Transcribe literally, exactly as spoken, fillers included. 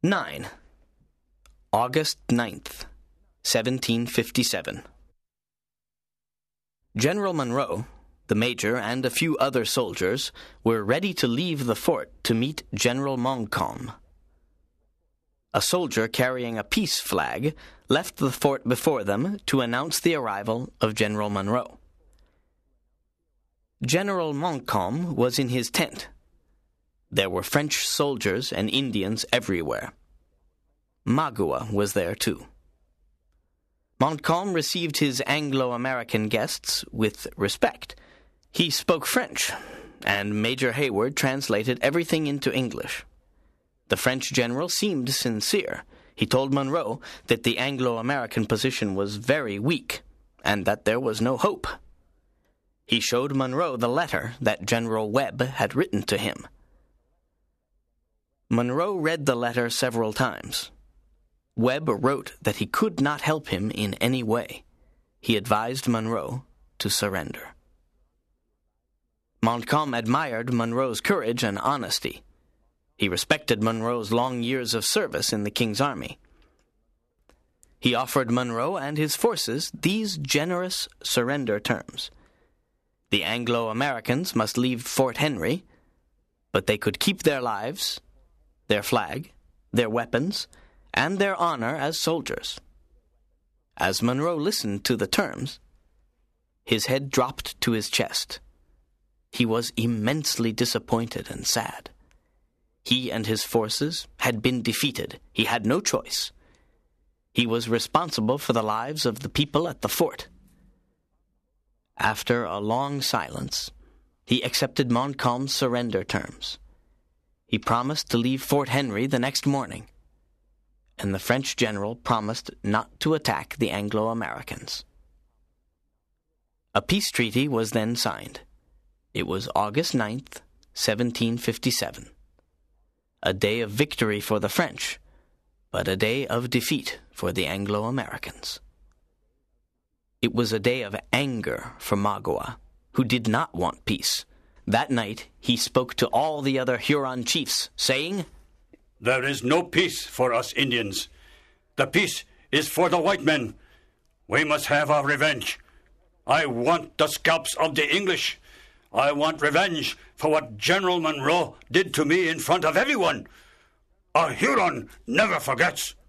nine. August ninth, seventeen fifty-seven. General Monroe, the major, and a few other soldiers were ready to leave the fort to meet General Montcalm. A soldier carrying a peace flag left the fort before them to announce the arrival of General Monroe. General Montcalm was in his tent. There were French soldiers and Indians everywhere. Magua was there too. Montcalm received his Anglo-American guests with respect. He spoke French, and Major Hayward translated everything into English. The French general seemed sincere. He told Monroe that the Anglo-American position was very weak, and that there was no hope. He showed Monroe the letter that General Webb had written to him. Monroe read the letter several times. Webb wrote that he could not help him in any way. He advised Monroe to surrender. Montcalm admired Monroe's courage and honesty. He respected Monroe's long years of service in the King's army. He offered Monroe and his forces these generous surrender terms. The Anglo-Americans must leave Fort Henry, but they could keep their lives, their flag, their weapons, and their honor as soldiers. As Monroe listened to the terms, his head dropped to his chest. He was immensely disappointed and sad. He and his forces had been defeated. He had no choice. He was responsible for the lives of the people at the fort. After a long silence, he accepted Montcalm's surrender terms. He promised to leave Fort Henry the next morning, and the French general promised not to attack the Anglo-Americans. A peace treaty was then signed. It was August ninth, seventeen fifty-seven. A day of victory for the French, but a day of defeat for the Anglo-Americans. It was a day of anger for Magua, who did not want peace. That night he spoke to all the other Huron chiefs, saying, "There is no peace for us Indians. The peace is for the white men. We must have our revenge. I want the scalps of the English. I want revenge for what General Monroe did to me in front of everyone. A Huron never forgets."